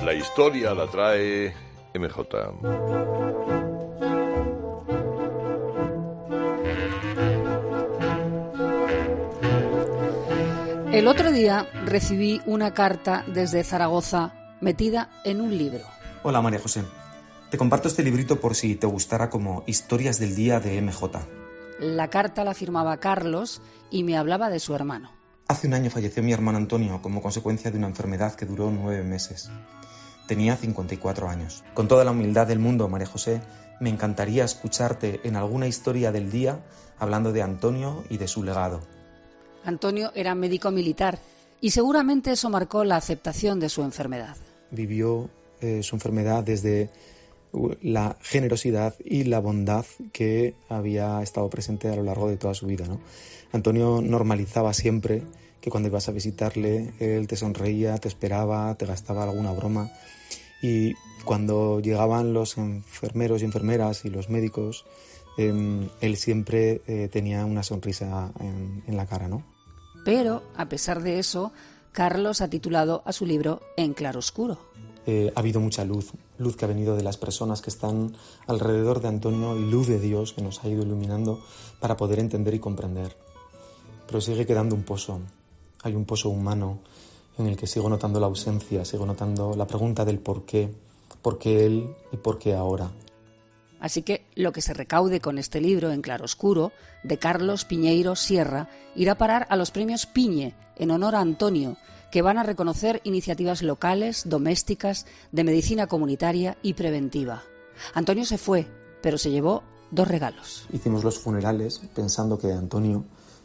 La historia la trae MJ. El otro día recibí una carta desde Zaragoza metida en un libro. Hola María José, te comparto este librito por si te gustara como Historias del Día de MJ. La carta la firmaba Carlos y me hablaba de su hermano. Hace un año falleció mi hermano Antonio como consecuencia de una enfermedad que duró 9 meses. Tenía 54 años. Con toda la humildad del mundo, María José, me encantaría escucharte en alguna historia del día hablando de Antonio y de su legado. Antonio era médico militar y seguramente eso marcó la aceptación de su enfermedad. Vivió su enfermedad desde la generosidad y la bondad que había estado presente a lo largo de toda su vida, ¿no? Antonio normalizaba siempre que cuando ibas a visitarle, él te sonreía, te esperaba, te gastaba alguna broma, y cuando llegaban los enfermeros y enfermeras y los médicos, él siempre tenía una sonrisa en la cara, ¿no? Pero, a pesar de eso, Carlos ha titulado a su libro En claroscuro. Ha habido mucha luz que ha venido de las personas que están alrededor de Antonio y luz de Dios que nos ha ido iluminando para poder entender y comprender. Pero sigue quedando un pozo. Hay un pozo humano en el que sigo notando la ausencia, sigo notando la pregunta del por qué él y por qué ahora. Así que lo que se recaude con este libro En claroscuro, de Carlos Piñeiro Sierra, irá a parar a los premios Piñe, en honor a Antonio, que van a reconocer iniciativas locales, domésticas, de medicina comunitaria y preventiva. Antonio se fue, pero se llevó 2 regalos. Hicimos los funerales pensando que Antonio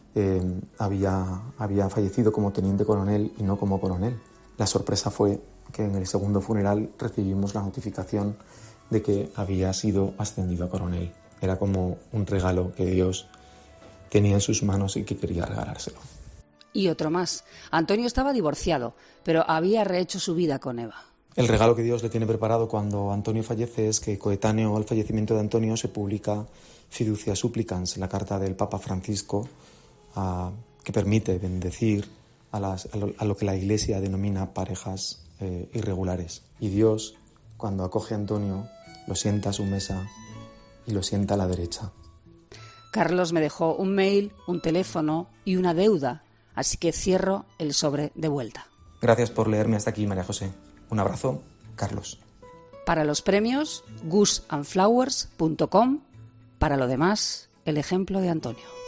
había fallecido como teniente coronel y no como coronel. La sorpresa fue que en el segundo funeral recibimos la notificación de que había sido ascendido a coronel. Era como un regalo que Dios tenía en sus manos y que quería regalárselo. Y otro más. Antonio estaba divorciado, pero había rehecho su vida con Eva. El regalo que Dios le tiene preparado cuando Antonio fallece es que, coetáneo al fallecimiento de Antonio, se publica Fiducia Supplicans, la carta del Papa Francisco, que permite bendecir a lo que la Iglesia denomina parejas irregulares. Y Dios, cuando acoge a Antonio, lo sienta a su mesa y lo sienta a la derecha. Carlos me dejó un mail, un teléfono y una deuda, así que cierro el sobre de vuelta. Gracias por leerme hasta aquí, María José. Un abrazo, Carlos. Para los premios, gusandflowers.com. Para lo demás, el ejemplo de Antonio.